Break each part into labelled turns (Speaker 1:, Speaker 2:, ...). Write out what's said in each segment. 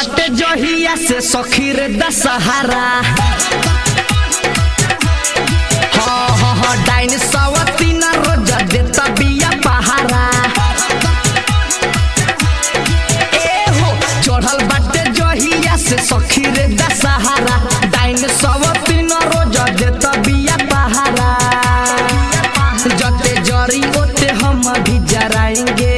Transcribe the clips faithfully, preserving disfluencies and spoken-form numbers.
Speaker 1: बाटे जहिया से सखी रे दशहरा हाँ हाँ हाँ डाइन सवती न रोज देता बिया पहारा ए हो चढ़ल बाटे जहिया से सखी रे दशहरा डाइन सवती न रोज देता बिया पहारा जते जरी ओते हम भी जराएंगे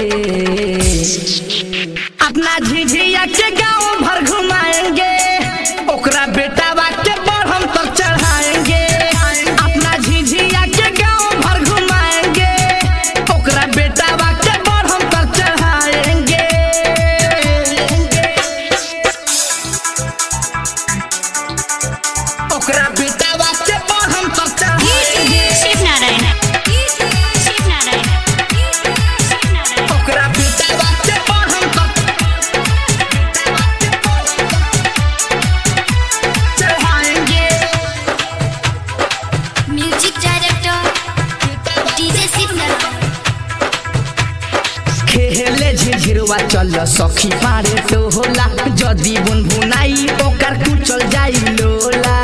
Speaker 1: अपना झिझिया के गाँव भर घुमाएंगे ओकरा बेटा के बढ़ हम तक चढ़ाएंगे अपना झिझिया के गाँव भर घुमाएंगे ओकरा बेटा के बढ़ हम तक चढ़ाएंगे ओकरा बेटा के बढ़ हम तक चढ़ाएंगे
Speaker 2: शिव नारायण शिव नारायण
Speaker 1: ओकरा बेटा के बढ़ हम तक चढ़ाएंगे
Speaker 2: music director DJ Shiv Narayan
Speaker 1: खेले झिझिरवा चल सखी पारे तो होला जदी बुन बुनाई ओकर कुचल जाई लोला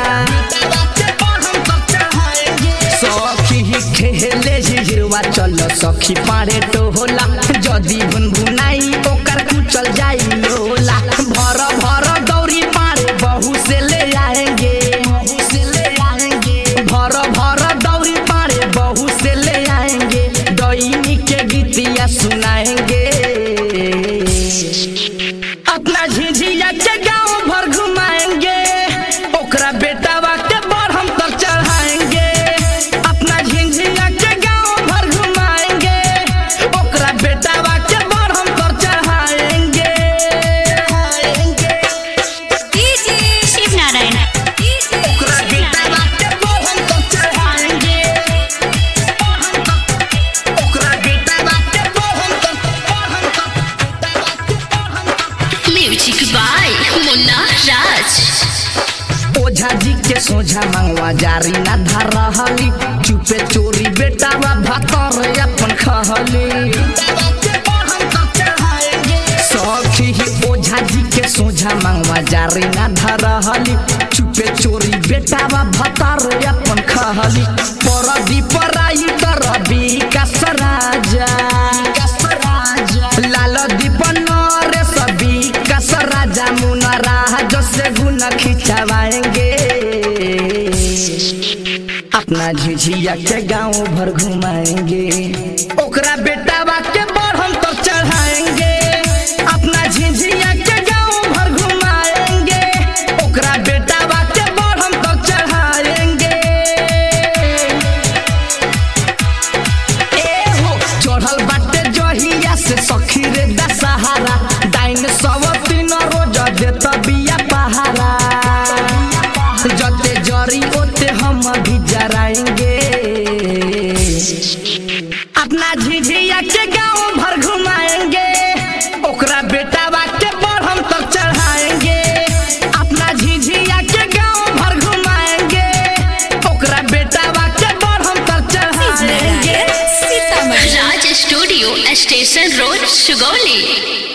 Speaker 1: सखी खेले झिझिरवा चल सखी पारे तो होला जदी बुन बुनाई ओकर कुचल जाई लोला भर भर दौरी पारे बहू से ले आएंगे बहू से ले आएंगे भर भर दौरी पारे बहू से ले आएंगे डईनी के गीतिया सुनाएंगे अपना झिझिया के गाँव भर घुमाएंगे ओकरा बेटा के बढ़ हम तक चढ़ाएंगे अपना झिझिया के गाँव भर घुमाएंगे ओकरा बेटा के बढ़ हम तक चढ़ाएंगे
Speaker 2: डीजे शिव नारायण
Speaker 1: ओकरा बेटा के बढ़ हम तक चढ़ाएंगे ओकरा बेटा के बढ़ हम तक बढ़ हम तक
Speaker 2: म्यूजिक बाय मुन्ना राज
Speaker 1: ओझा जी के सोझा मंगवा जारी ना धर रहली चुपे चोरी बेटा भतर अपन खहली सखी ओझा जी के सोझा मंगवा जारी ना धर रहली चुपे चोरी बेटा भतर अपन खहली परदी पराई तरबी कसराजा लाल दीपन रे सभी कसराजा मुनरा जसे गुण खिंचवाएंगे अपना झिझिया के गाँव भर घुमाएंगे ओकरा बेटा के बढ़ हम तक चढ़ाएंगे अपना झिझिया के गाँव भर घुमाएंगे ओकरा बेटा के बढ़ हम तक चढ़ाएंगे ए हो चढ़ल बाटे जहिया से सखी रे दशहरा डाइन सवती न रोज देता बिया पहारा जते जरी ओते हम भी जराएंगे अपना झिझिया के गाँव भर घुमाएंगे ओकरा बेटा के बढ़ हम तक चढ़ाएंगे अपना झिझिया के गाँव भर घुमाएंगे ओकरा बेटा के बढ़ हम तक चढ़ाएंगे
Speaker 2: Raj studio station road Sugauli.